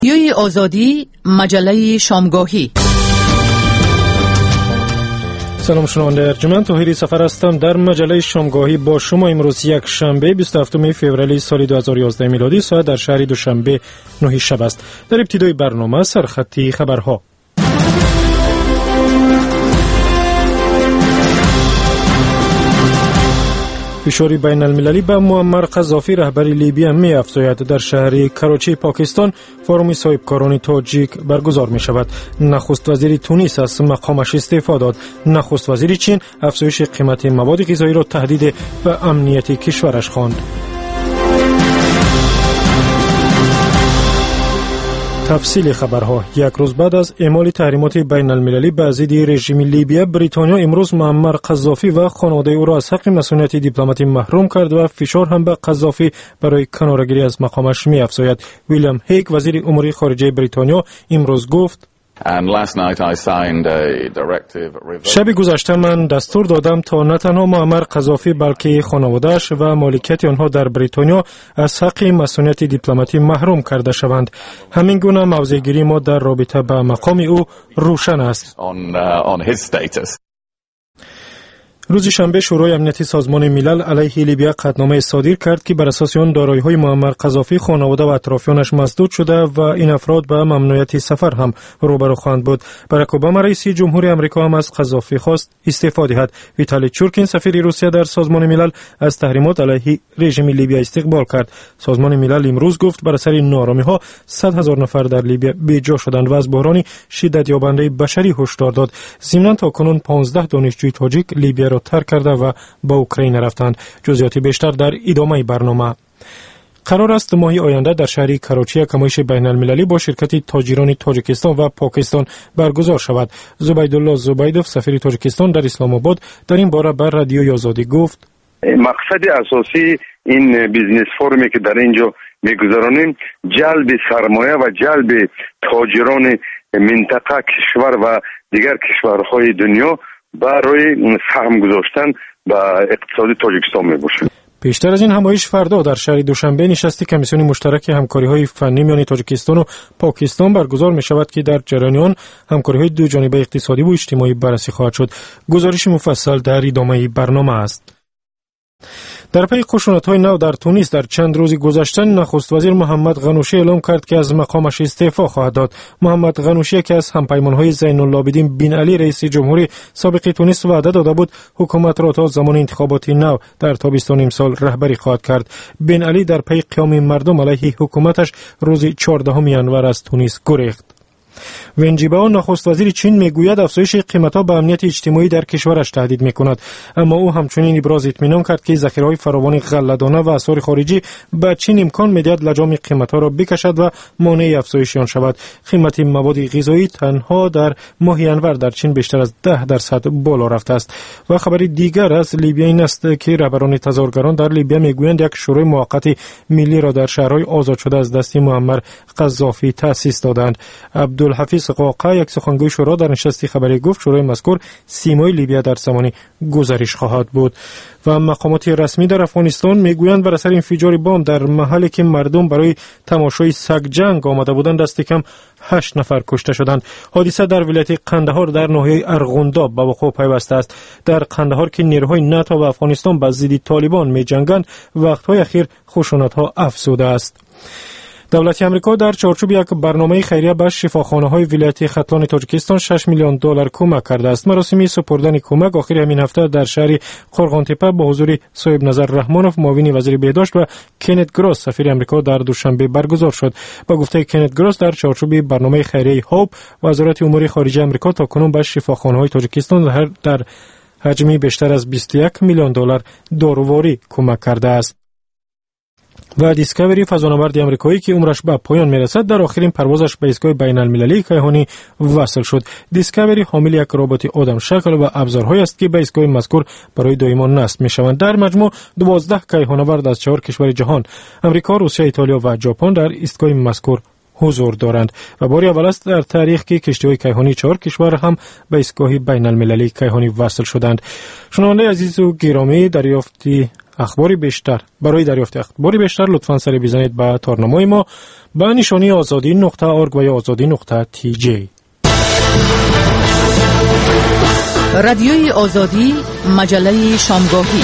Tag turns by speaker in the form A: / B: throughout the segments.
A: رادیوی آزادی، مجله شامگاهی.
B: سلام شنونده ارجمند، طاهری سفر هستم. در مجله شامگاهی با شما امروز یک شنبه 27 فوریه سال 2011 میلادی ساعت در شهر دوشنبه 9 شب است. در ابتدای برنامه سرخطی خبرها. فشار بین المللی به معمر قذافی رهبر لیبی می افزاید. در شهر کراچی پاکستان فروم صاحبکاران تاجیک برگزار می شود. نخست وزیر تونس از مقامش استعفا داد. نخست وزیر چین افزایش قیمت مواد غذایی را تهدید به امنیت کشورش خواند. تفصیل خبرها. یک روز بعد از اعمال تحریمات بین المللی به ضد رژیم لیبی، بریتانیا امروز معمر قذافی و خانواده او را از حق مسئولیت دیپلماتی محروم کرد و فشار هم به قذافی برای کناره‌گیری از مقامش می افزاید. ویلیام هیگ وزیر امور خارجه بریتانیا امروز گفت: شب گذشته من دستور دادم تا نه تنها معمر قذافی بلکه خانواده‌اش و مالکیت آنها در بریتانیا از حق مسئولیت دیپلماتی محروم کرده شوند. همین گونه موضع‌گیری ما در رابطه با مقام او روشن است. روز شنبه شورای امنیتی سازمان ملل علیه لیبی قطعنامه صادر کرد که بر اساس آن دارایی‌های معمر قذافی، خانواده و اطرافیانش مسدود شده و این افراد به ممنوعیت سفر هم روبرو خواهند بود. باراک اوباما رئیس جمهوری آمریکا هم از قذافی خواست استعفا دهد. ویتالی چورکین سفیر روسیه در سازمان ملل از تحریمات علیه رژیم لیبی استقبال کرد. سازمان ملل امروز گفت بر اثر ناآرامی‌ها 100,000 نفر در لیبی بی‌جا شدند و از بحران شدت یابنده بشری هشدار داد. ضمناً تاکنون 15 دانشجوی تاجیک لیبی را ترک کرده و با اوکراین رفتند. جزئیات بیشتر در ادامه برنامه. قرار است ماه آینده در شهر کراچی یک نمایش بین المللی با شرکت تاجران تاجیکستان و پاکستان برگزار شود. زبیدالله زبیدوف سفیر تاجیکستان در اسلام آباد در این باره بر رادیوی آزادی گفت:
C: مقصد اساسی این بیزنس فورومی که در اینجا میگذارانیم جلب سرمایه و جلب تاجران منطقه، کشور و دیگر کشورهای دنیا برای سهم گذاشتن به اقتصاد تاجیکستان میباشه.
B: پیشتر از این نمایش فردا در شهر دوشنبه نشست کمیسیون مشترک همکاری‌های فنی میان تاجیکستان و پاکستان برگزار می شود که در جریان آن همکاری‌های دو جانبه اقتصادی و اجتماعی بررسی خواهد شد. گزارش مفصل در ادامه برنامه است. در پی خشونت‌های نو در تونس در چند روز گذشته نخست وزیر محمد غنوشی اعلام کرد که از مقامش استعفا خواهد داد. محمد غنوشی که از همپیمان‌های زین العابدین بن علی رئیس جمهوری سابق تونس وعده داده بود حکومت را تا زمان انتخابات نو در تابستان امسال رهبری خواهد کرد. بن علی در پی قیام مردم علیه حکومتش روز 14 ینور از تونس گریخت. ونجیبائو نخست وزیر چین میگوید افزایش قیمت‌ها به امنیت اجتماعی در کشورش تهدید می‌کند، اما او همچنین ابراز اطمینان کرد که ذخیره‌های فراوان غله‌دانه و اسعار خارجی به چین امکان می‌دهد لجام قیمت‌ها را بکشد و مانع افزایش آن شود. قیمت مواد غذایی تنها در ماه ینور در چین بیشتر از 10% بالا رفته است. و خبر دیگر از لیبی این است که رهبران تظاهرگران در لیبی میگویند یک شورای موقت ملی را در شهرهای آزاد شده از دست معمر قذافی تأسیس دادند. عبدالحفیظ قاقع یک سخنگوی شورا در نشست خبری گفت شورای مذکور سیمای لیبی در زمان گذشته خواهد بود. و مقامات رسمی در افغانستان میگویند بر اثر انفجار بمب در محلی که مردم برای تماشای سگ جنگ آمده بودند دست کم 8 نفر کشته شدند. حادثه در ولایت قندهار در ناحیه ارغنداب به وقوع پیوسته است. در قندهار که نیروهای ناتو و افغانستان با ضد طالبان می‌جنگند وقت‌های اخیر خشونت‌ها افزوده است. دولت آمریکا در چارچوب یک برنامه خیریه به شفاخانه‌های ولایت ختلان تاجیکستان 6 میلیون دلار کمک کرده است. مراسم سپردن کمک آخر همین هفته در شهر قرغانتپه با حضور صاحب نظر رحمانوف معاون وزیر بهداشت و کنت گراس سفیر آمریکا در دوشنبه برگزار شد. با گفته کنت گراس در چارچوب برنامه خیریه هاپ وزارت امور خارجه آمریکا تاکنون به شفاخانه‌های تاجیکستان در حجمی بیشتر از 21 میلیون دلار داروواری کمک کرده است. و دیسکاوری فضانورد آمریکایی که عمرش به پایان میرسد در آخرین پروازش به ایستگاه بین المللی کیهانی وصل شد. دیسکاوری حامل یک ربات آدم شکل و ابزارهایی است که به ایستگاه مذکور برای دائما نصب میشوند. در مجموع 12 کیهانورد از 4 کشور جهان امریکا، روسیه، ایتالیا و ژاپن در ایستگاه مذکور حضور دارند و باری اول است در تاریخ که کشتی‌های کیهانی 4 کشور هم به ایستگاه بین المللی کیهانی وصل شدند. شنونده عزیز و گرامی، دریافتی اخباری بیشتر. برای دریافت اخباری بیشتر لطفاً سری بزنید به تارنمای ما به نشانی azadi.org و یا azadi.tj.
A: رادیوی آزادی، مجله شامگاهی.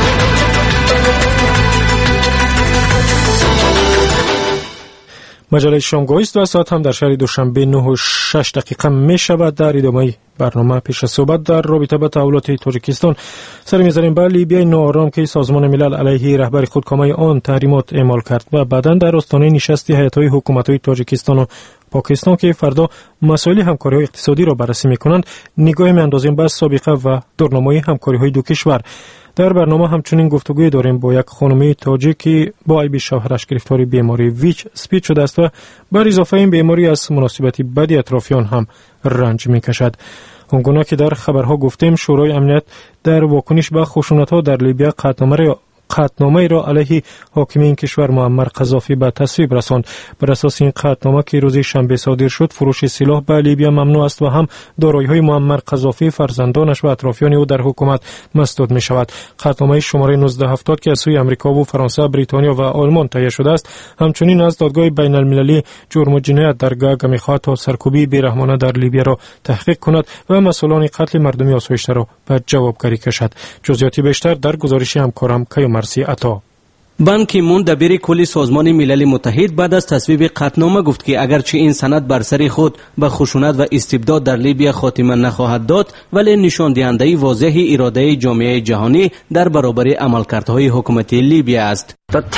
B: مجله شامگاهی است و ساعت هم در شهر دوشنبه 9:06 می شود. در ادامه برنامه پیش از صحبت در رابطه با تحولات تاجیکستان سر می‌زنیم به لیبیای ناآرام که سازمان ملل علیه رهبر خودکامه آن تحریمات اعمال کرد و بعداً در آستانه نشست هیئت‌های حکومت‌های تاجیکستان و پاکستان که فردا مسائل همکاری‌های اقتصادی را بررسی می‌کنند نگاه می‌اندازیم به سابقه و دورنامه همکاری‌های دو کشور. در برنامه همچنین گفتگوی داریم با یک خانم تاجیک که با عیب شوهرش گرفتار بیماری ویچ اسپید شده است و بر اضافه این بیماری از مناسبت بدی اطرافیان هم رنج می‌کشد. آنگونه که در خبرها گفتیم شورای امنیت در واکنش به خشونت‌ها در لیبیا قطعنامه را علیه حاکم این کشور معمر قذافی به تصویب رساند. بر اساس این قطعنامه که روز شنبه صادر شد فروش سلاح به لیبیا ممنوع است و هم دارایی‌های معمر قذافی، فرزندانش و اطرافیان او در حکومت مسدود می شود. قطعنامه شماره 1970 که از سوی امریکا و فرانسه، بریتانیا و آلمان تهیه شده است همچنین از دادگاه بین المللی جرم و جنایت در گاگ می‌خواهد تا سرکوبی بیرحمانه در لیبیا را تحقیق کند و مسئولان قتل مردمی آسایشته را به جوابگری کشد. جزئیاتی بیشتر در گزارش همکارم مرسی عطا.
D: بان کی مون دبیر کلی سازمان ملل متحد بعد از تصویب قطعنامه گفت که اگرچه این سند بر سر خود به خشونت و استبداد در لیبیا خاتمه نخواهد داد ولی نشان دهنده واضح اراده جامعه جهانی در برابر عملکردهای حکومت لیبیا است.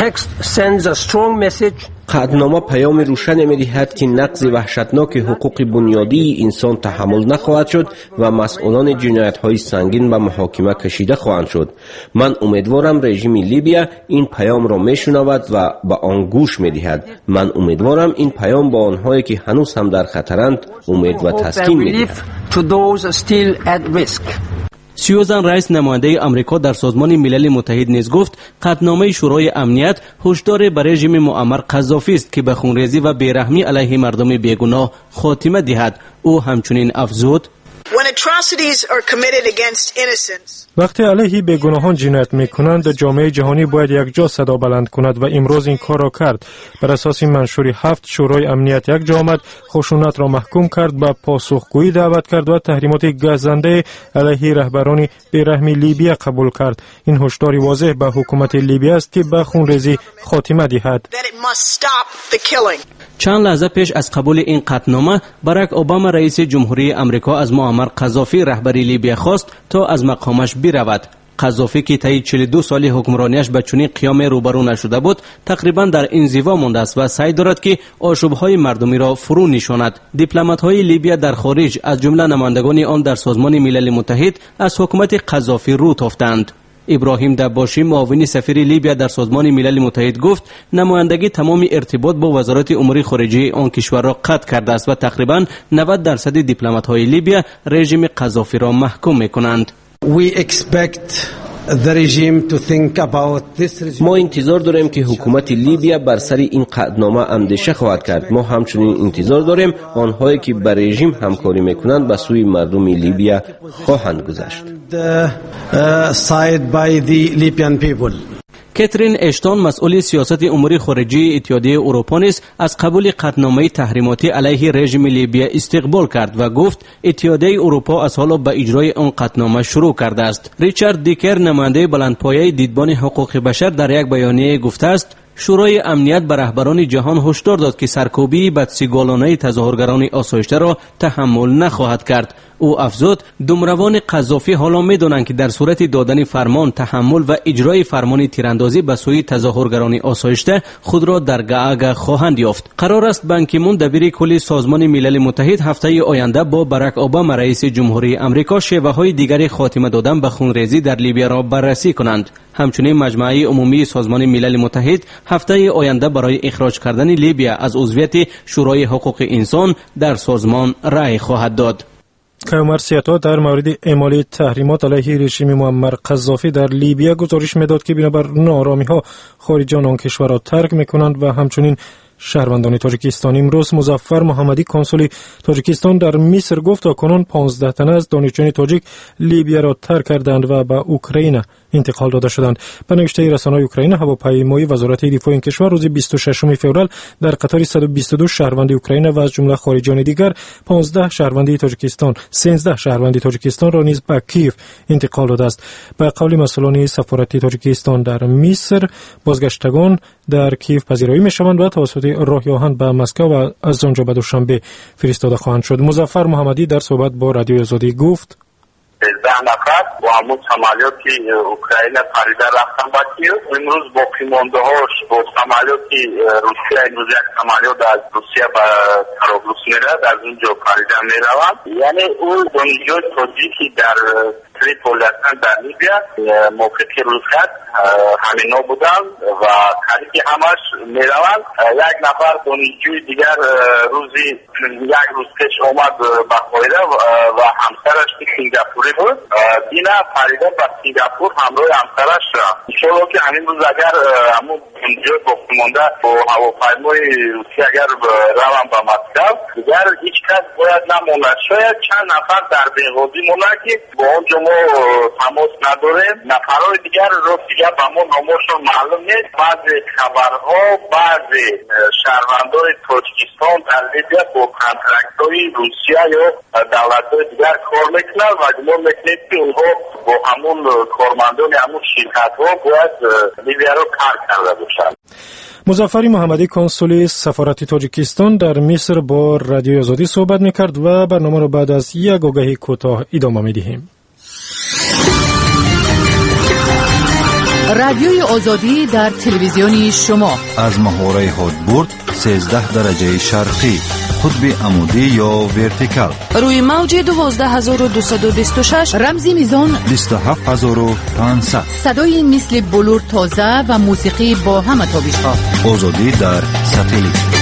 E: قطعنامه پیام روشن می‌دهد که نقض وحشتناک حقوق بنیادی انسان تحمل نخواهد شد و مسئولان جنایت‌های سنگین به محاکمه کشیده خواهند شد. من امیدوارم رژیم لیبیا این پیام را میشنود و به آن گوش می‌دهد. من امیدوارم این پیام با آنهایی که هنوز هم در خطرند امید و تسکین می‌دهد.
D: سیوزان رئیس نماینده آمریکا در سازمان ملل متحد نیز گفت قطعنامه شورای امنیت هشدار بر رژیم معمر قذافی است که به خونریزی و بیرحمی علیه مردم بیگناه خاتمه دهد. او همچنین افزود
B: وقتی علیه بیگناهان جنایت میکنند جامعه جهانی باید یک جا صدا بلند کند و امروز این کار را کرد. بر اساس منشور 7 شورای امنیت یک جا آمد، خشونت را محکوم کرد، به پاسخگویی دعوت کرد و تحریمات گزنده علیه رهبران بیرحمی لیبیا قبول کرد. این هشدار واضح به حکومت لیبیا است که به خونریزی خاتمه دهد.
D: چند لحظه پیش از قبول این قطعنامه باراک اوباما رئیس جمهوری آمریکا از معمر قذافی رهبر لیبیا خواست تا از مقامش برود. قذافی که طی 42 سال حکمرانیش به چنین قیام روبرو نشده بود تقریبا در انزوا مانده است و سعی دارد که آشوب‌های مردمی را فرو نشاند. دیپلمات‌های لیبیا در خارج از جمله نمایندگان آن در سازمان ملل متحد از حکومت قذافی رو تافتند. ابراهیم دباشی معاون سفیر لیبیا در سازمان ملل متحد گفت نمایندگی تمام ارتباط با وزارت امور خارجه آن کشور را قطع کرده است و تقریبا 90% دیپلمات‌های لیبیا رژیم قذافی را محکوم می‌کنند.
E: ما انتظار داریم که حکومت لیبیا بر سر این قطعنامه اندیشه خواهد کرد. ما همچنین انتظار داریم آنهایی که با رژیم همکاری میکنند به سوی مردم لیبیا خواهند گذشت.
D: کاترین اشتون مسئول سیاست امور خارجه اتحادیه اروپا نیز از قبول قطعنامه تحریماتی علیه رژیم لیبیا استقبال کرد و گفت اتحادیه اروپا از حالا به اجرای آن قطعنامه شروع کرده است. ریچارد دیکر نماینده بلندپایه دیدبان حقوق بشر در یک بیانیه گفته است شورای امنیت به رهبران جهان هشدار داد که سرکوبی بدسگالانه تظاهرگران آسایشته را تحمل نخواهد کرد. او افزود دمروان قذافی حالا می‌دانند که در صورت دادن فرمان تحمل و اجرای فرمان تیراندازی به سوی تظاهرگران آسایشته خود را در گاگ خواهند یافت. قرار است بان کی مون دبیر کل سازمان ملل متحد هفته آینده با باراک اوباما رئیس جمهوری آمریکا شیوه‌های دیگری خاتمه دادن به خونریزی در لیبیا را بررسی کنند. همچنین مجمع عمومی سازمان ملل متحد هفته آینده برای اخراج کردن لیبیا از عضویت شورای حقوق انسان در سازمان رأی خواهد داد.
B: کامرسیتا در مورد اعمال تحریمات علیه رژیم معمر قذافی در لیبیا گزارش میداد که بنابر ناآرامی‌ها خارجیان آن کشور را ترک می‌کنند و همچنین شهروندان تاجیکستان. امروز مظفر محمدی کنسول تاجیکستان در مصر گفت تاکنون 15 تن از دانشجویان تاجیک لیبیا را ترک کردند و به اوکراین انتقال داده شدند. به نوشته رسانه‌های اوکراین، هواپیمای وزارت دفاع این کشور روز 26 فوریه در قطار 122 شهروند اوکراین و از جمله خارجیان دیگر 15 شهروند تاجیکستان، 13 شهروند تاجیکستان را نیز به کیف انتقال داده است. به قول مسئولان سفارت تاجیکستان در مصر، بازگشتگان در کیف پذیرایی می‌شوند و توسط راه آهن به مسکو و از آنجا به دوشنبه فرستاده خواهند شد. مظفر محمدی در صحبت با رادیو آزادی گفت:
F: 13 نفر با همون سمالیاتی اوکراین پریده رفتن با کیف. امروز باقی مانده هاش با سمالیاتی روسیه، امروز یک سمالیات از روسیه به طرابلس میرد، از اونجا پریده میروند. یعنی اون دانشجوی تاجیکی در تریپول هستند در لیبیا، موقع که روزخط همینا بودن و خریدی همش میروند. یک نفر دانشجوی دیگر روزی یک روز پیش آمد به قاهره و همسرش که سینگاپوری بود، دینا پریده به سینگاپور همراه همسرش رفت. انشاءالله که همین روز اگر همون دانشجوی باقی مانده با هواپیمای روسی اگر روند به مسکو، دیگر هیچ کس باید نماند. شاید چند نفر در بیغازی مونه که با اونجا ما تماس نداریم. نفرهای دیگر رو دیگر به ما نامشون معلوم نیست. بعضی خبرها بعضی شهروندان تاجیکستان در لیبیا با کنترکت‌های روسیه یا دولت‌های دیگر کار میکنند و گمان میکنید که اونها با همون کارمندان همون شرکت‌ها باید لیبیا رو کار کرده باشند.
B: مظفر محمدی، کنسول سفارت تاجیکستان در مصر، با رادیو آزادی صحبت میکرد و برنامه را بعد از یک آگهی کوتاه ادامه میدهیم.
A: رادیوی آزادی در تلویزیونی شما
G: از محوره هادبورد 13 درجه شرقی، قطب عمودی یا ورتیکال،
H: روی موج 12226،
A: رمزی میزان
G: 27500،
A: صدای مثل بلور تازه و موسیقی با همه تابش‌ها.
G: آزادی در ساتلیت.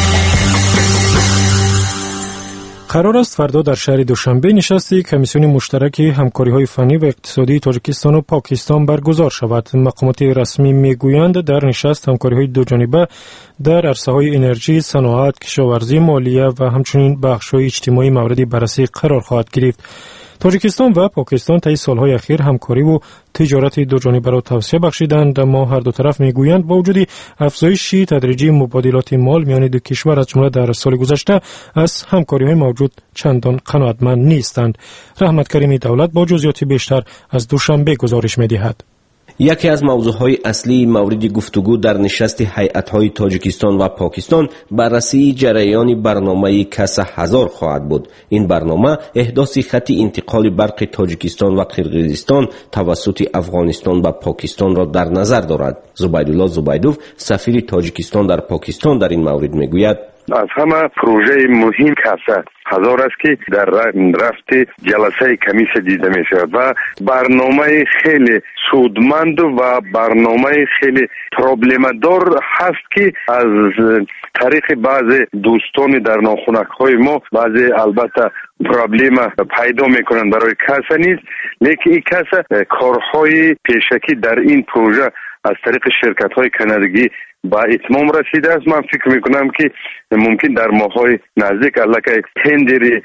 B: قرار است فردا در شهر دوشنبه نشستی کمیسیون مشترک همکاری‌های فنی و اقتصادی تاجیکستان و پاکستان برگزار شود. مقامات رسمی میگویند در نشست همکاری‌های دوجانبه در عرصه‌های انرژی، صنعت، کشاورزی، مالیه و همچنین بخش‌های اجتماعی مورد بررسی قرار خواهد گرفت. تاجیکستان و پاکستان طی سالهای اخیر همکاری و تجارت دوجانبه را توسعه بخشیدند، اما هر دو طرف میگویند با وجود افزایش تدریجی مبادلات مال میان دو کشور از جمله در سال گذشته از همکاری‌های موجود چندان قناعتمند نیستند. رحمت کریمی دولت با جزئیات بیشتر از دوشنبه گزارش می‌دهد.
E: یکی از موضوعهای اصلی مورد گفتگو در نشست هیئت‌های تاجیکستان و پاکستان بررسی جریان برنامه کاس 1000 خواهد بود. این برنامه احداث خط انتقال برق تاجیکستان و قرقیزستان توسط افغانستان و پاکستان را در نظر دارد. زبیدالله زبیدوف، سفیر تاجیکستان در پاکستان، در این مورد میگوید:
C: از همه پروژه مهم کاس 1000 است که در رفت جلسه کمیسیون دیده می شود و برنامه خیلی سودمند و برنامه خیلی پروبلم دار هست که از طریق بعض دوستان در ناخنک های ما بعضی البته پروبلم پیدا میکنند برای کاس نیست، لیکن این کاس کارهای پیشکی در این پروژه از طریق شرکت های کانادایی با اتمام رسیده است. من فکر میکنم که ممکن در ماهای نزدیک که تندر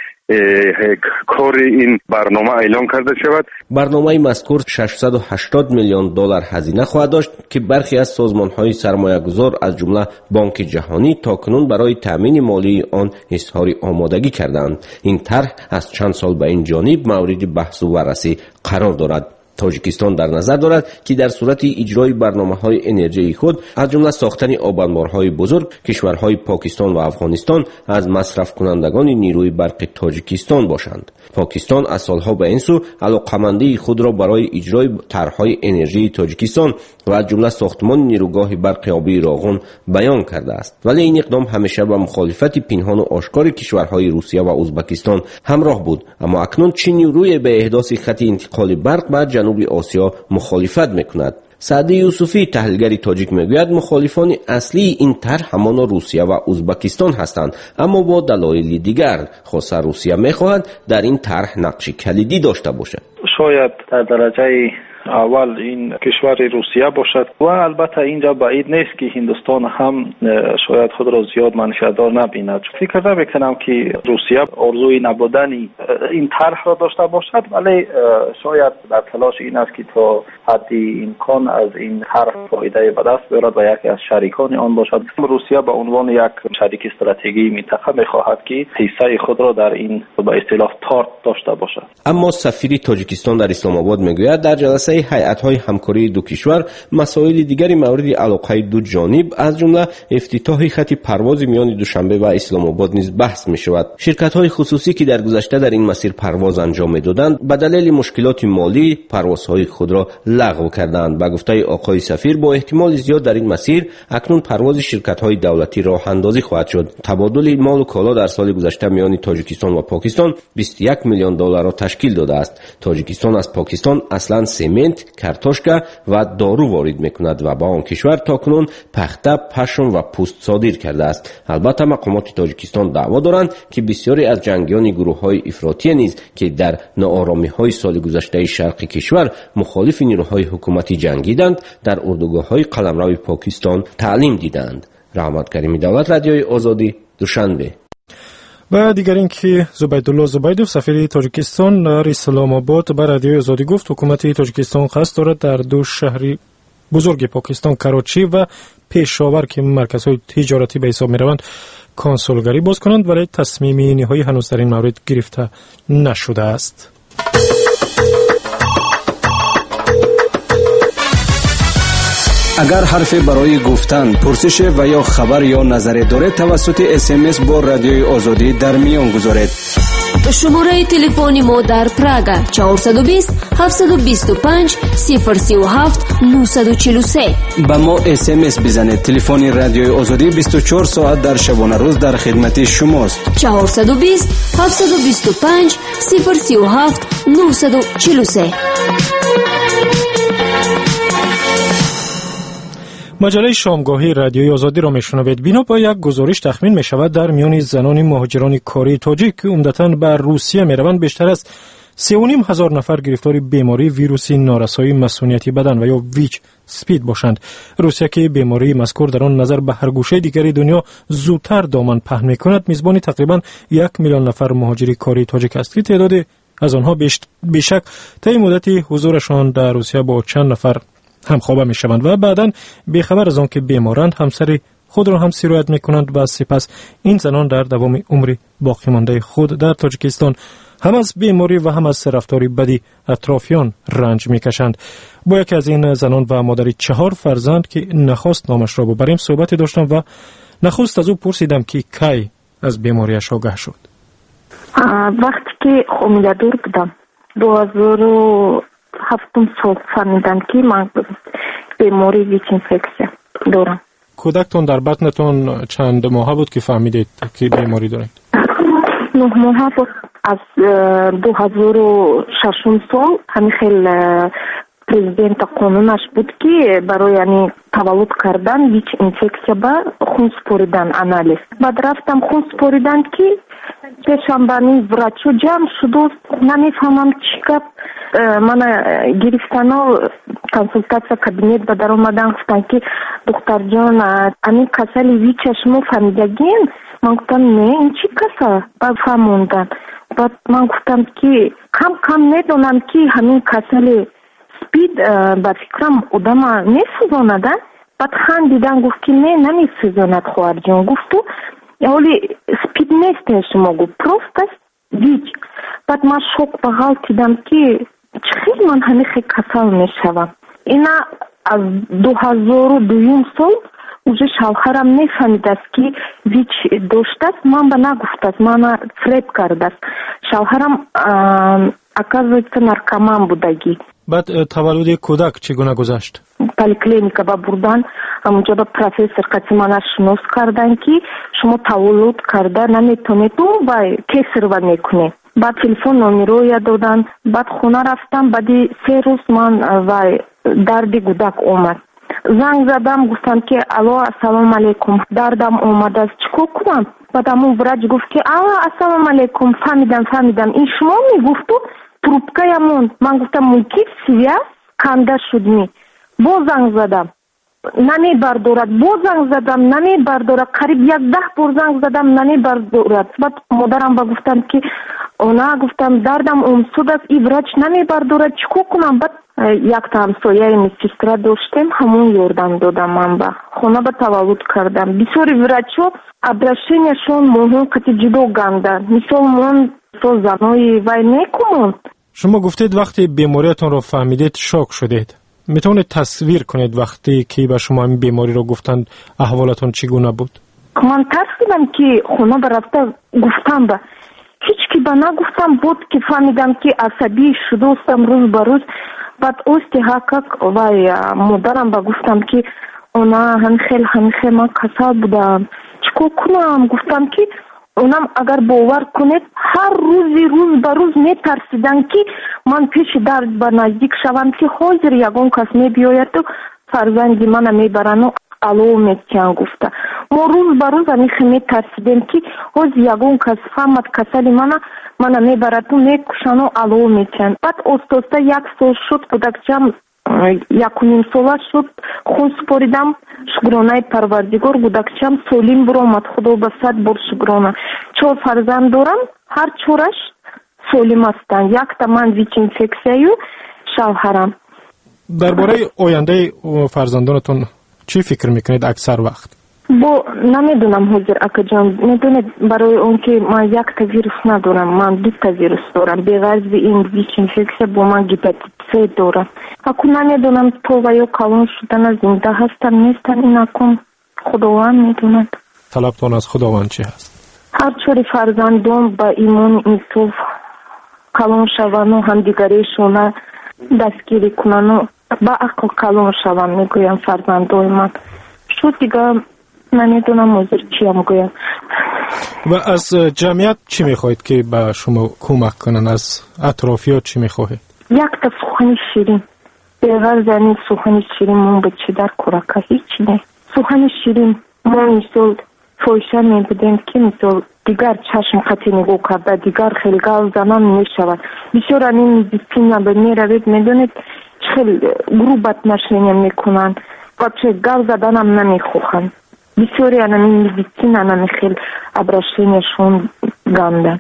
C: کار این برنامه اعلام کرده شود.
E: برنامه مذکور 680 میلیون دلار هزینه خواهد داشت که برخی از سازمان‌های سرمایه‌گذار از جمله بانک جهانی تاکنون برای تامین مالی آن اظهار آمادگی کردند. این طرح از چند سال به این جانب مورد بحث و بررسی قرار دارد. تاجیکستان در نظر دارد که در صورت اجرای برنامه‌های انرژی خود از جمله ساختن آبانبارهای بزرگ، کشورهای پاکستان و افغانستان از مصرف کنندگان نیروی برق تاجیکستان باشند. پاکستان از سالها به این سو علاقمندی خود را برای اجرای طرح‌های انرژی تاجیکستان و از جمله ساختمان نیروگاه برق آبی راغون بیان کرده است، ولی این اقدام همیشه با مخالفت پنهان و آشکار کشورهای روسیه و ازبکستان همراه بود. اما اکنون چین روی به احداث خط انتقال برق به جنوب آسیا مخالفت میکند. سعدی یوسفی، تحلیلگر تاجیک، میگوید مخالفان اصلی این طرح همان روسیه و ازبکستان هستند، اما با دلایل دیگر. خاصه روسیه میخواهد در این طرح نقش کلیدی داشته باشد.
I: شاید در درجه اول این کشور روسیه باشد و البته اینجا بعید نیست که هندوستان هم شاید خود را زیاد منشأدار نبیند. فکر نمیکنم که روسیه آرزوی نبودن این طرح را داشته باشد، ولی شاید در تلاش این است که تا حدی امکان از این طرح فایده به دست بیارد و یکی از شریکان آن باشد. روسیه به عنوان یک شریک استراتژیکی منطقه میخواهد که حصه خود را در این به اصطلاح تارت داشته باشد.
E: اما سفیر تاجیکستان در اسلام آباد میگوید در جلسه هیئت‌های همکاری دو کشور مسائل دیگری مورد علاقه دو جانب از جمله افتتاح خط پرواز میان دوشنبه و اسلام آباد نیز بحث میشود. شرکت‌های خصوصی که در گذشته در این مسیر پرواز انجام میدادند به دلیل مشکلات مالی پروازهای خود را لغو کردند. به گفته آقای سفیر با احتمال زیاد در این مسیر اکنون پرواز شرکت‌های دولتی راه اندازی خواهد شد. تبادل مال و کالا در سال گذشته میان تاجیکستان و پاکستان 21 میلیون دلار را تشکیل داده است. تاجیکستان از پاکستان اصلا سمنت، کارتوشکا و دارو وارد میکند و با آن کشور تاکنون پخته، پشم و پوست صادر کرده است. البته مقامات تاجیکستان دعوا دارند که بسیاری از جنگیان گروه‌های افراطی نیز که در ناآرامی‌های سال گذشته شرق کشور مخالف نیروهای حکومتی جنگیدند در اردوگاه‌های قلمرو پاکستان تعلیم دیدند. رحمت کریمی، دولت رادیوی آزادی، دوشنبه.
B: و دیگر این که زبیدالله زبیدوف سفیر تاجیکستان در اسلام آباد به رادیوی آزادی گفت حکومت تاجیکستان قصد دارد در دو شهر بزرگ پاکستان کراچی و پیشاور که مرکزهای تجارتی به حساب می‌روند کنسولگری باز کنند، ولی تصمیم نهایی هنوز در این مورد گرفته نشده است.
J: اگر حرفی برای گفتن، پرسش و یا خبر یا نظری دارید توسط SMS با رادیوی آزادی در میان گذارید.
H: شماره تلفن ما در پراگ 420 725 037 943.
J: با ما SMS بزنید. تلفن رادیوی آزادی 24 ساعت در شبانه روز در خدمت شماست.
H: 420 725 037 943.
B: مجله شامگاهی رادیوی آزادی را میشنوید. بنا با یک گزارش تخمین می شود در میان زنان مهاجران کاری تاجیک که عمدتاً به روسیه می روند بیشتر از 3,500 نفر گرفتار بیماری ویروسی نارسایی مسئولیتی بدن و یا ویچ سپید باشند. روسیه که بیماری مذکور در آن نظر به هر گوشه دیگری دنیا زودتر دامن پهن می کند میزبان تقریباً 1 میلیون نفر مهاجر کاری تاجیک است که تعداد از آنها بیشک طی مدت حضورشان در روسیه با چند نفر همخوابه می شوند و بعداً بیخبر از آن که بیمارند همسر خود را هم سیرایت می کنند و سپس این زنان در دوام عمر باقی مانده خود در تاجیکستان هم از بیماری و هم از رفتاری بدی اطرافیان رنج می کشند. با یکی از این زنان و مادری 4 فرزند که نخواست نامش را ببریم صحبتی داشتم و نخست از او پرسیدم که کی از بیماریش آگاه شد.
K: وقتی که خمیده‌دار بودم 2007 سال فهمیدم که من بیماری ویچ اینفکسیا دارم.
B: کودکتون در بطنتون چند ماه بود که فهمیدید که بیماری دارید؟
K: 9 ماه بود. از 2006 سال همین خیلی پرزیدنت قانونش بود که برای یعنی تولد کردن ویچ اینفکسیا با خون سپاریدن آنالیز. بعد رفتم خون سپاریدن که پیشم بانی ورچو جمع شد نمیفهمم چیکار من گرفتن و کنسولتاسیا کابینت به در اومدن گفتن که دکتر جان این کسل ویچ شما فهمیدگین؟ من گفتم نه این چی کسل؟ بعد فهموندن. بعد من گفتم که کم ندونم که همین کسل سپید با فکرم آدم نسوزاندن. بعد خندیدن گفت که نه نمیسوزاند خواهر جان. گفتو ولی سپید نیست شما گفت پروست است ویچ. بعد من شوک به حال دیدم که چخیل من همه خیلی کسل میشوم. اینا از 2002 سال уже شوهرم نفهمید است که ویچ داشته است. من به نگفت است، من فریب کرده است. شوهرم اکازویتسا نارکومان بودگی.
B: بعد تولد کودک چگونه گذشت؟
K: پلیکلینیکا با بردن همونجا با پروفسور قسیمانش شناس کردن که شما تولد کرده نمیتونید و کسر و میکنه. بعد تلفن نمیروی دادن. بعد خونه رفتم. بعدی 3 روز من و درد کودک اومد. زنگ زدم گفتم که الو السلام علیکم دردم اومد است چیکار کنم؟ بعد همون وراج گفت که السلام علیکم فهمیدم این شما میگفتو تروبکایمون. من گفتم ممکن سویاس канда шудми. Бо занг задам. намебардорад. Бо занг задам, намебардорад. Қариб 11 бор занг задам, намебардорад. Баъд модарам ба гуфтам ки она гуфтам дардам умсуд аст, и врач намебардорад, чико кунам? Баъд якта ҳамсояи медсестра доштем, ҳамон ёрдам додам ман ба хона ба таваллуд кардам. бисёри врачҳо обращенияшон моҳон қати ҷудо ганда. мисол мон со занои вай мекунанд.
B: шумо гуфтед вақте бемориятонро фаҳмидед шок шудед. метавонед тасвир кунед вақте ки ба шумо ин бемориро гуфтанд аҳволатон чӣ гуна буд?
K: ман тарсидам ки хона ба рафта гуфтам ба ҳеҷ ки ба нагуфтам буд ки фаҳмидам ки асабӣ шудастам рӯз ба рӯз. баъд ости ҳакак вай модарам ба гуфтам ки она ҳамихел ман касал будам, чико кунам? гуфтам ки онам агар бовар кунед ҳар рӯзи рӯз ба рӯз метарсидан ки ман пеши дард ба наздик шавам ки ҳозир ягон кас мебиёяду фарзанди мана мебарану алов метиҳан гуфта. мо рӯз ба рӯз амихе метарсидем ки ҳозир ягон кас фаҳмад касали мана мебараду мекушану алов метиҳан. баъд оста як сол шуд, кӯдакчам 1.5 шуд, хун супоридам, шукронаи парвардигор, кӯдакчам солим биромад, худо ба 100 бор шукрона. 4 фарзанд дорам, ҳар 4-аш солим ҳастанд. якта ман ВИЧ-инфексияю шавҳарам.
B: дар бораи ояндаи фарзандонатон чӣ фикр мекунед аксар вақт?
K: бо намедонам ҳозир акаҷон, медонед барои он ки ман якта вирус надорам, ман дута вирус дорам. беғарзи ин ВИЧ-инфексия бо ман гепатит С дорам. аку намедонам то ва ё калон шудана зинда ҳастам нестам, ин акун худованд медонад.
B: талабтон аз худованд чӣ ҳаст?
K: ҳар 4 фарзандон ба имони инсоф калон шавану ҳамдигарешона дастгирӣ кунану ба ақл калон шавам, мегӯям фарзандои ман. шо дигар намедонам ҳозир чиам гӯям.
B: ва аз ҷамъият чӣ мехоҳед ки ба шумо кӯмак кунанд? аз атрофиёт чӣ мехоҳед?
K: якта сухани ширин, беғарзи ани сухани ширин мон ба чӣ дар кӯрака ҳеҷ не. сухани ширин мо мисол фоҳиша мебудем ки мисол дигар чашм қати нигоҳ карда, дигар хел гал занан мешавад. бисёр ани медицина меравед, медонед хел груб отношения мекунанд, бача гал заданам намехоҳанд. бисёри анами медицина намехел обращенияшон ганда.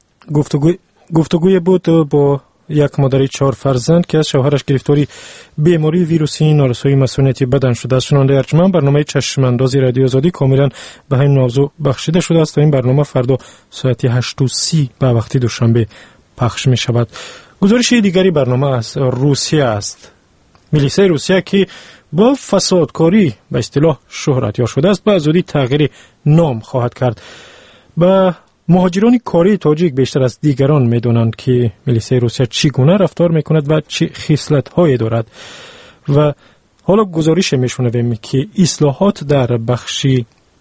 B: гуфтугӯе буд бо як модари 4 фарзанд ки аз шавҳараш гирифтори бемории вируси норасоии масунияти бадан шудааст. шунавандаи арҷманд, барномаи чашмандози радиои Озодӣ камилан ба ҳамин мавзӯъ бахшида шудааст ва ин барнома фардо соати 8:30 ба вақти душанбе пахш мешавад. гузориши дигари барнома аз русия аст. милисияи русия ки бо фасодкорӣ ба истилоҳ шӯҳратёр шудааст, ба зудӣ тағйири ном хоҳад кард. ба муҳоҷирони кории тоҷик бештар аз дигарон медонанд ки милисияи русия чӣ гуна рафтор мекунад ва чӣ хислатҳое дорад. ва ҳоло гузорише мешунавем ки ислоҳот дар бахши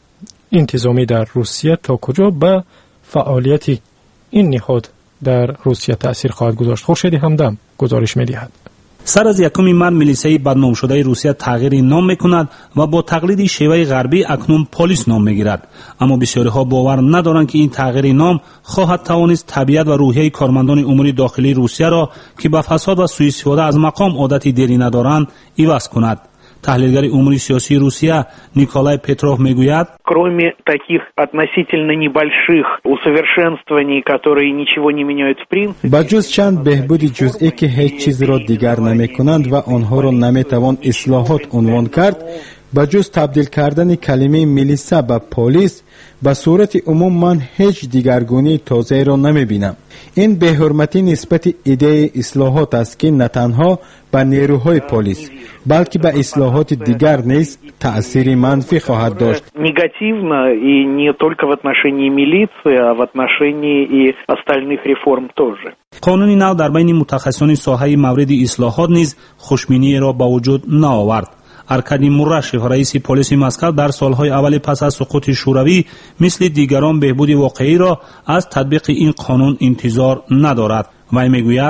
B: интизомӣ дар русия то куҷо ба фаъолияти ин ниҳод дар русия таъсир хоҳад гузошт. хуршеди ҳамдам гузориш медиҳад.
L: сар аз 1 март милисияи бадномшудаи русия тағйири ном мекунад ва бо тақлиди шеваи ғарбӣ акнун полис ном мегирад. аммо бисёриҳо бовар надоранд ки ин тағйири ном хоҳад тавонист табиат ва рӯҳияи кормандони умури дохилии русияро ки ба фасод ва суистифода аз мақом одати дерина доранд иваз кунад. таҳлилгари умури сиёсии русия Николай Петров мегӯяд:
M: кроме таких относительно небольших усовершенствований, которые ничего не меняют в принципе,
N: ба ҷуз чанд беҳбуди ҷузъӣ ки ҳеҷ чизро дигар намекунанд ва онҳоро наметавон ислоҳот унвон кард, ба ҷуз табдил кардани калимаи милиса ба полис, ба сурати умум ман ҳеҷ дигаргунии тозаеро намебинам. ин беҳурматӣ нисбати идеяи ислоҳот аст ки на танҳо ба нерӯҳои полис, балки ба ислоҳоти дигар низ таъсири манфӣ хоҳад дошт.
M: негативно и не только в отношении милиции, а в отношении и остальных реформ тоже.
L: қонуни нав дар байни мутахассисони соҳаи мавриди ислоҳот низ хушбиниеро ба вуҷуд наовард. Аркадий Мурашев, раиси полиси Москав, дар солҳои аввали пас аз суқути шӯравӣ мисли дигарон беҳбуди воқеиро аз татбиқи ин қонун интизор надорад. вай мегӯяд: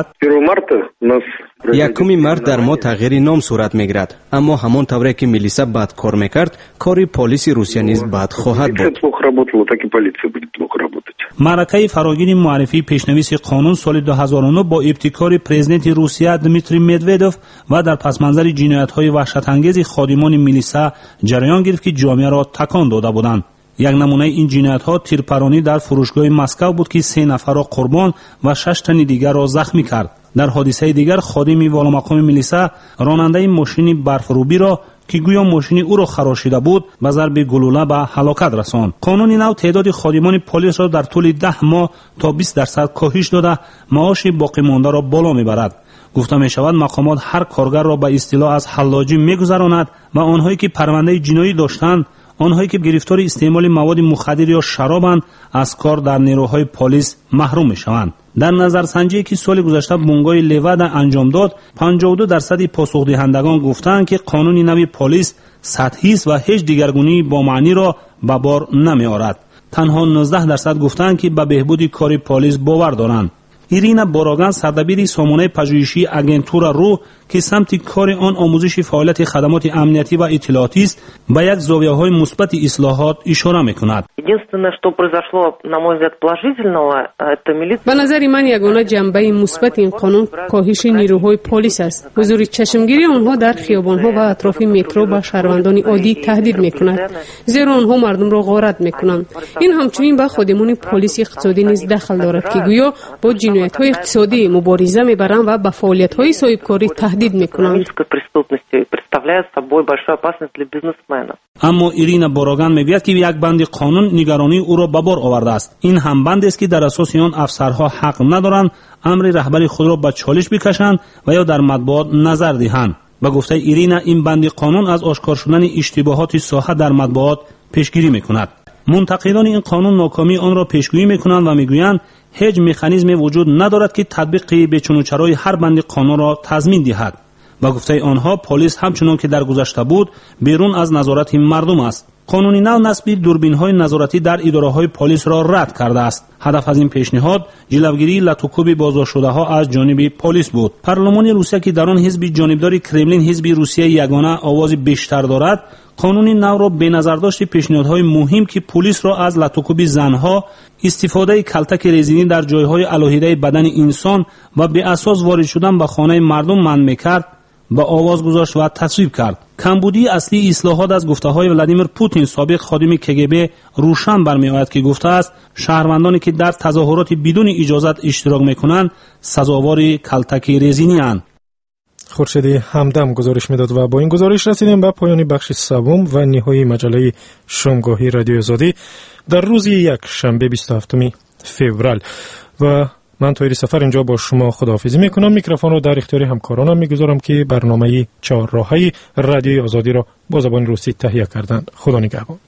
D: 1 март дар мо тағйири ном сурат мегирад, аммо ҳамон тавре ки милиса бад кор мекард, кори полиси русия низ бад хоҳад буд.
L: معرکه فراگیر معرفی پیشنویس قانون سال 2009 با ابتکار پرزیدنت روسیه دمیتری مدودوف و در پسمنظر جنایت‌های وحشت‌انگیز خادمان میلیسا جریان گرفت که جامعه را تکان داده بودند. یک نمونه این جنایت‌ها تیرپرانی در فروشگاه مسکو بود که 3 نفر را قربان و 6 تن دیگر را زخمی کرد. در حادثه دیگر خادم والامقام میلیسا راننده ماشین برفروبی را که گویا ماشین او را خراشیده بود به ضرب گلوله به هلاکت رساند. قانون نو تعداد خادمان پلیس را در طول 10 ماه تا 20% کاهش داده معاش باقی مانده را بالا میبرد. گفته می شود مقامات هر کارگر را به اصطلاح از حلاجی میگذراند و آنهایی که پرونده جنایی داشتند، آنهایی که گرفتار استعمال مواد مخدر یا شرابند، از کار در نیروهای پلیس محروم میشوند. در نظرسنجی که سال گذشته بنگاه لیواد انجام داد، 52% پاسخ دهندگان گفتند که قانون نوی پلیس سطحی است و هیچ دیگرگونی با معنی را به بار نمی آورد. تنها 19% گفتند که به بهبود کار پلیس باور دارند. ایرینا باراگان سردبیر سامانه پژوهشی آگنتورا رو که سمت کار آن آموزش فعالیت خدمات امنیتی و اطلاعاتی است به یک زاویه‌های مثبت اصلاحات اشاره می‌کند.
O: به نظر من یگانه جنبه مثبت این قانون کاهش نیروهای پلیس است. حضور چشمگیری آنها در خیابان‌ها و اطراف مترو به شهروندان عادی تهدید می‌کند، زیرا آنها مردم را غارت می‌کنند. این همچنین به خادمان پلیس اقتصادی نیز دخل دارد که گویا با جنایت‌های اقتصادی مبارزه می‌برند و به فعالیت‌های صاحبکاری تهدید می‌کنند.
L: اما ایرینا باراگان میگوید که یک بند قانون نگرانی او را به بار آورده است. این هم بند است که در اساس آن افسرها حق ندارند امر رهبری خود را به چالش بکشند و یا در مطبوعات نظر دهند. به گفته ایرینا این بند قانون از آشکار شدن اشتباهات ساحه در مطبوعات پیشگیری می‌کند. منتقدان این قانون ناکامی آن را پیشگویی می‌کنند و می‌گویند هیچ مکانیزمی وجود ندارد که تطبیق بچونوچرای هر بند قانون را تضمین دهد. با گفته آنها پلیس همچنان که در گذشته بود بیرون از نظارت مردم است. قانون نو نصب دوربین‌های نظارتی در اداره‌های پلیس را رد کرده است. هدف از این پیشنهاد جلوگیری لطوکوب بازداشت‌شده‌ها از جانب پلیس بود. پارلمان روسیه که در آن حزب جانبدار کرملین حزب روسیه یگانه آواز بیشتر دارد، قانون نو را به نظر داشت پیشنهادهای مهم که پلیس را از لطوکوب زنها، استفاده کلتک رزینی در جایهای علیحده بدن انسان و به اساس وارد شدن به خانه مردم منع می‌کرد با آواز گذاشت و تصویب کرد. کمبودی اصلی اصلاحات از گفته‌های ولادیمیر پوتین سابق خادم کگب روشن برمی‌آید که گفته است شهروندانی که در تظاهرات بدون اجازت اشتراک می‌کنند سزاوار کلتک رزینی اند.
B: خورشید همدم گزارش میداد و با این گزارش رسیدیم به پایان بخش سوم و نهایی مجله شامگاهی رادیو آزادی در روز یک شنبه 27 فوریه و من طاهر سفر اینجا با شما خداحافظی میکنم. میکروفون رو در اختیار همکارانم میگذارم که برنامه 4 راهی رادیوی آزادی را با زبان روسی تهیه کردند. خدا نگهبان.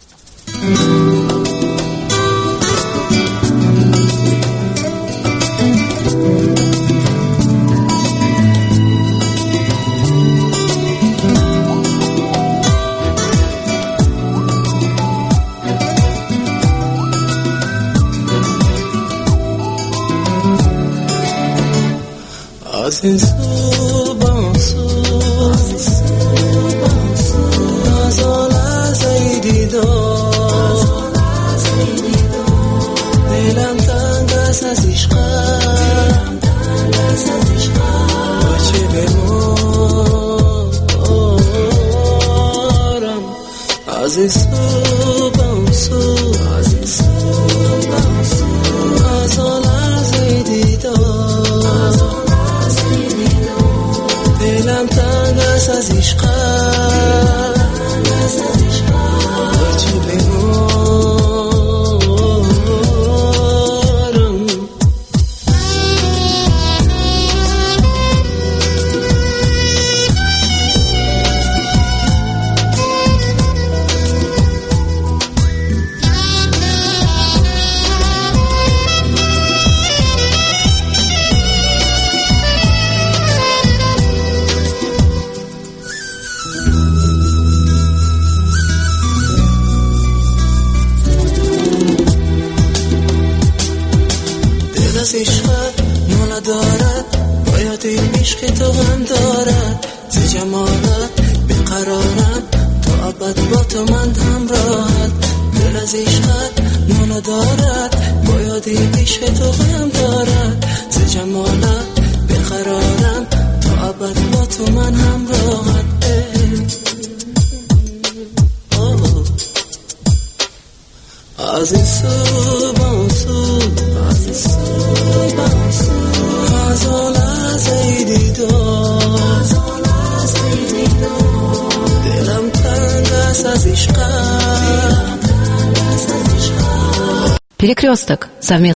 P: از این سو به اون سو از آن لحظه دیدار دلم تنگ است از عشقم بچه بمارم از این سو به اون سو از آن لحظه دیدار دلم تنگ است از عشقم بچه بمارم از عشقت ناله دارد باید این عشق تو هم دارد ز جمالت بقرارم تا ابد با تو من همراهت دل از عشقت ناله دارد باید زیادی عشق تو غم دارد ز جمالت بقرارم تا ابد با تو من همراهت از این سو با اون سو از این سو با اون سو از آن لحظه دیدار دلم تنگ است از عشقت.
A: Перекресток. Совместно